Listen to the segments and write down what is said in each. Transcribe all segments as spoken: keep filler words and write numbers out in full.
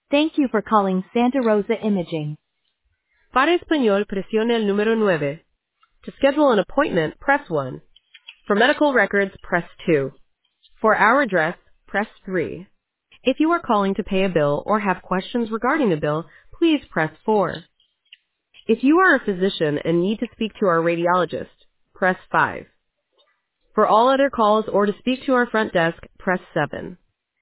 Thank you for calling Santa Rosa Imaging. Para español, presione el número nueve. To schedule an appointment, press one. For medical records, press two. For our address, press three. If you are calling to pay a bill or have questions regarding a bill, please press four. If you are a physician and need to speak to our radiologist, press five. For all other calls or to speak to our front desk, press seven.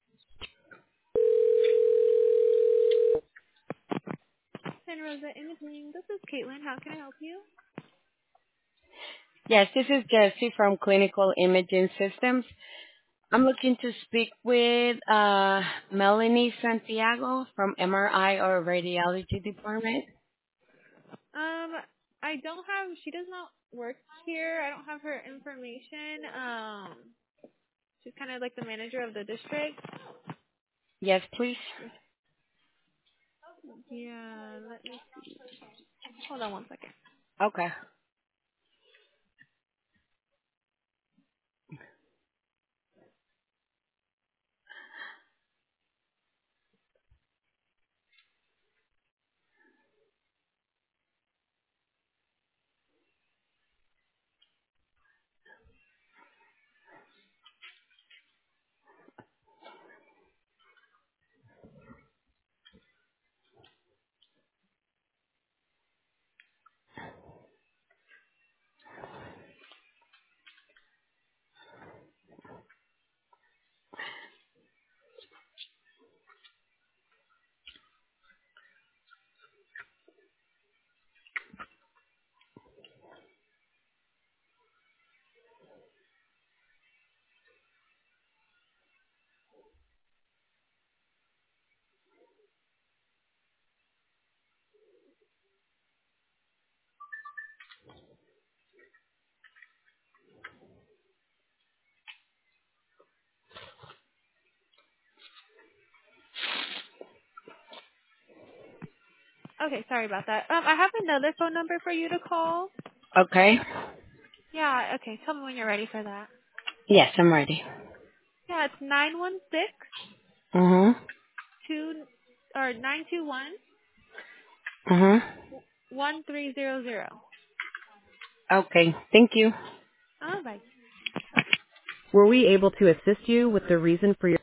Santa Rosa Imaging, this is Caitlin. How can I help you? Yes, this is Jessie from Clinical Imaging Systems. I'm looking to speak with uh, Melanie Santiago from M R I or Radiology Department. Um, I don't have, she does not work here. I don't have her information. Um, she's kind of like the manager of the district. Yes, please. Yeah, let me see. Hold on one second. Okay. Okay, sorry about that. Um, I have another phone number for you to call. Okay. Yeah, okay. Tell me when you're ready for that. Yes, I'm ready. Yeah, it's nine one six Mhm. two or nine two one Mhm. one three zero zero. Okay. Thank you. Oh, bye. Were we able to assist you with the reason for your